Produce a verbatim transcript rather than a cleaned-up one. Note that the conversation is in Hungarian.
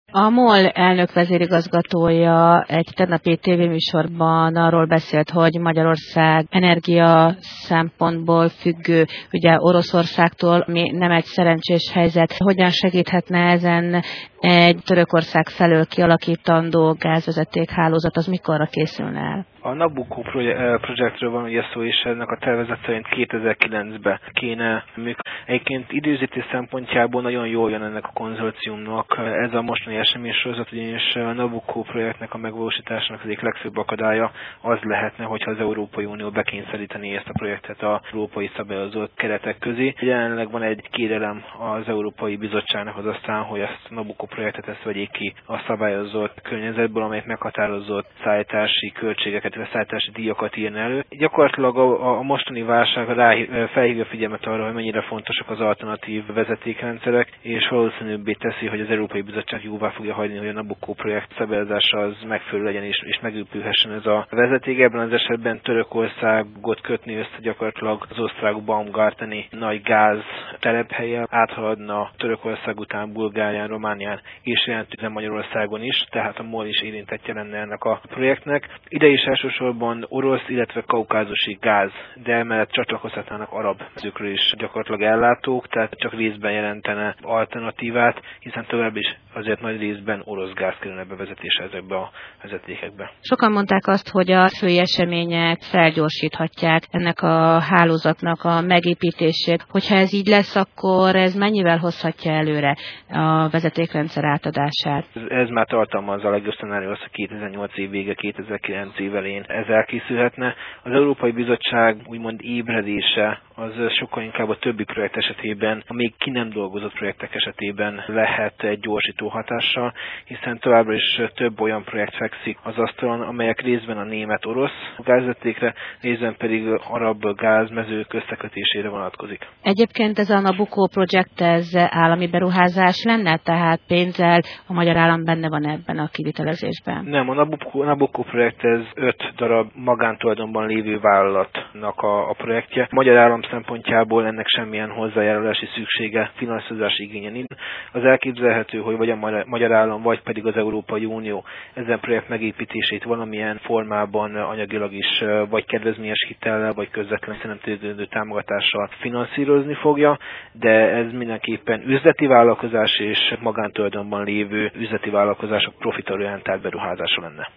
A MOL elnök vezérigazgatója egy tegnapi tévéműsorban arról beszélt, hogy Magyarország energia szempontból függő, ugye Oroszországtól, ami nem egy szerencsés helyzet. Hogyan segíthetne ezen egy Törökország felől kialakítandó gázvezetékhálózat, az mikorra készülne el? A Nabucco projektről van ugye szó, és ennek a tervezet szerint kétezer-kilencben kéne működni. Egyébként időzítés szempontjából nagyon jól jön ennek a konzorciumnak ez a mostani eseménysorozat, ugyanis a Nabucco projektnek a megvalósításának az egyik legfőbb akadálya az lehetne, hogyha az Európai Unió bekényszeríteni ezt a projektet az európai szabályozott keretek közé. Jelenleg van egy kérelem az Európai Bizottságnak az asztalán, hogy ezt a Nabucco projektet ezt vegyék ki a szabályozott környezetből, amelyet meghatározott szállítási költségeket, illetve szállítási díjakat írna elő. Gyakorlatilag a, a mostani válság rá felhívja figyelmet arra, hogy mennyire fontosak az alternatív vezetékrendszerek, és valószínűbbé teszi, hogy az Európai Bizottság jóvá fogja hagyni, hogy a Nabucco projekt szabályozása az megfelelő legyen, és, és megépülhessen ez a vezeték. Ebben az esetben Törökországot kötni össze gyakorlatilag az osztrák Baumgarteni nagy gáz telephellyel, áthaladna Törökország után Bulgárián, Románián és jelentősen Magyarországon is, tehát a MOL is érintettje lenne ennek a projektnek. Ide is elsősorban orosz, illetve kaukázusi gáz, de emellett csatlakozhatnának arab mezőkről is gyakorlatilag ellátók, tehát csak részben jelentene alternatívát, hiszen tovább is azért nagy részben orosz gáz kerülne bevezetése ezekbe a vezetékekbe. Sokan mondták azt, hogy a fői események felgyorsíthatják ennek a hálózatnak a megépítését. Hogyha ez így lesz, akkor ez mennyivel hozhatja előre a vezetékrendszer átadását? Ez, ez már tartalmazza a legjobb szenárió, az, hogy kétezer-nyolc év vége, kétezer-kilenc év elején ez elkészülhetne. Az Európai Bizottság úgymond ébredése az sokkal inkább a többi projekt esetében, a még ki nem dolgozott projektek esetében lehet egy gyorsító hatással, hiszen továbbra is több olyan projekt fekszik az asztalon, amelyek részben a német-orosz gázvezetékre, részben pedig arab gázmezők összekötésére vonatkozik. Egyébként ez a Nabucco projekt, ez állami beruházás lenne, tehát pénzzel a magyar állam benne van ebben a kivitelezésben? Nem, a Nabucco, Nabucco projekt ez öt darab magántulajdonban lévő vállalatnak a, a projektje. A magyar állam szempontjából ennek semmilyen hozzájárulási szüksége, finanszírozási igénye nincs. Az elképzelhető, hogy vagy a magyar állam, vagy pedig az Európai Unió ezen projekt megépítését valamilyen formában anyagilag is, vagy kedvezményes hitellel, vagy közvetlen szeremtődő támogatással finanszírozni fogja, de ez mindenképpen üzleti vállalkozás és magántulajdonban lévő üzleti vállalkozások profitorientált beruházása lenne.